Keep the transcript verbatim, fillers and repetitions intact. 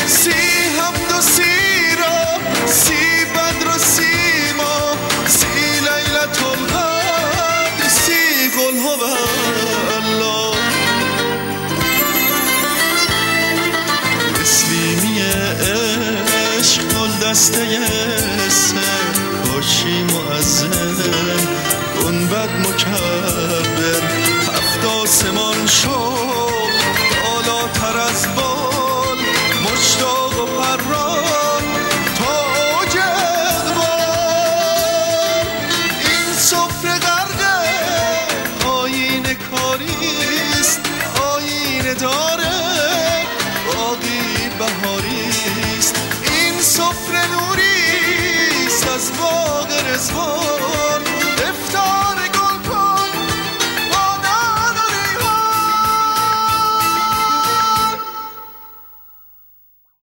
سی حمد و سی را، سی بدر و سی ماه، سی لیلة القدر، سی قل هو الله. تسلیمی عشق گل دسته سر، باشی مؤذن گنبد مکبر، هفت آسمان شد بالاتر از بال، مشتاق و پران تاج اقبال. این سفره غرق آیین کاریست، آیین داره باقی بهاریست. این سفره نوریست از باغ رضوان،